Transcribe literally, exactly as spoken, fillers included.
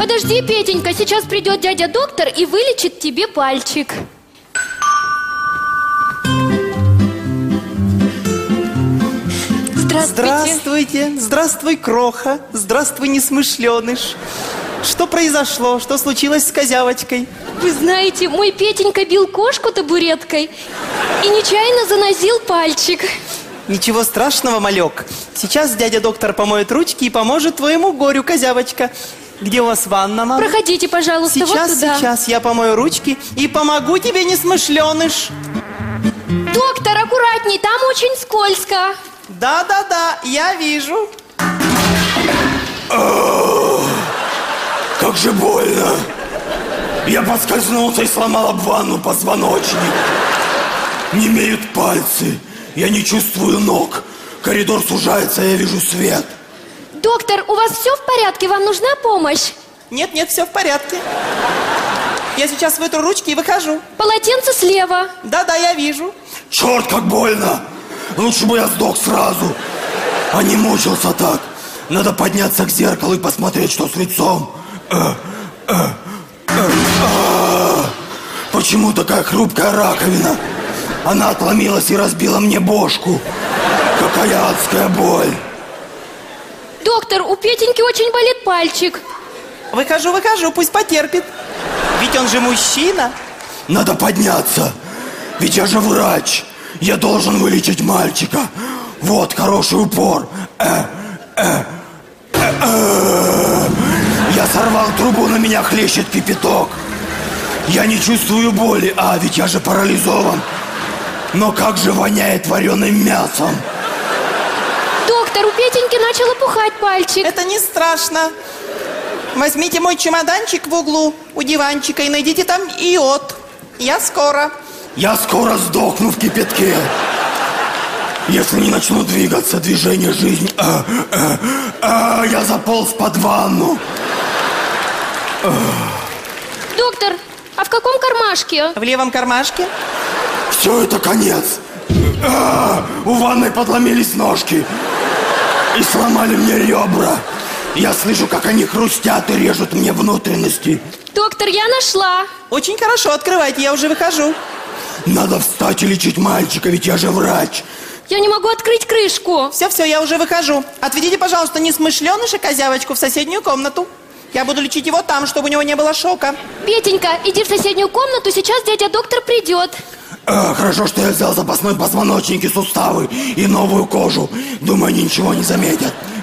Подожди, Петенька, сейчас придет дядя доктор и вылечит тебе пальчик. Здравствуйте. Здравствуйте. Здравствуй, кроха. Здравствуй, несмышленыш. Что произошло? Что случилось с козявочкой? Вы знаете, мой Петенька бил кошку табуреткой и нечаянно занозил пальчик. Ничего страшного, малек. Сейчас дядя доктор помоет ручки и поможет твоему горю, козявочка. Где у вас ванна, мама? Проходите, пожалуйста, сейчас, вот туда. Сейчас я помою ручки и помогу тебе, несмышленыш. Доктор, аккуратней, там очень скользко. Да-да-да, я вижу. Как же больно. Я поскользнулся и сломал об ванну позвоночник. Немеют пальцы. Я не чувствую ног. Коридор сужается, я вижу свет. Доктор, у вас все в порядке? Вам нужна помощь? Нет, нет, все в порядке. Я сейчас вытру ручки и выхожу. Полотенце слева. Да-да, я вижу. Черт, как больно. Лучше бы я сдох сразу, а не мучился так. Надо подняться к зеркалу и посмотреть, что с лицом. Э, э, э, э. Почему такая хрупкая раковина? Она отломилась и разбила мне бошку. Какая адская боль. Доктор, у Петеньки очень болит пальчик. Выхожу, выхожу, пусть потерпит. Ведь он же мужчина. Надо подняться. Ведь я же врач. Я должен вылечить мальчика. Вот хороший упор. Э, э, э, э. Я сорвал трубу, на меня хлещет кипяток. Я не чувствую боли, а ведь я же парализован. Но как же воняет вареным мясом. Доктор, у Петеньки начал опухать пальчик. Это не страшно. Возьмите мой чемоданчик в углу у диванчика и найдите там йод. Я скоро. Я скоро сдохну в кипятке. Если не начну двигаться, движение жизни. А, а, а, я заполз под ванну. А. Доктор, а в каком кармашке? В левом кармашке. Все, это конец. А, у ванной подломились ножки и сломали мне ребра. Я слышу, как они хрустят и режут мне внутренности. Доктор, я нашла. Очень хорошо, открывайте, я уже выхожу. Надо встать и лечить мальчика, ведь я же врач. Я не могу открыть крышку. Все-все, я уже выхожу. Отведите, пожалуйста, несмышленыша козявочку в соседнюю комнату. Я буду лечить его там, чтобы у него не было шока. Петенька, иди в соседнюю комнату, сейчас дядя доктор придет. А, хорошо, что я взял запасной позвоночник и суставы и новую кожу. Думаю, они ничего не заметят.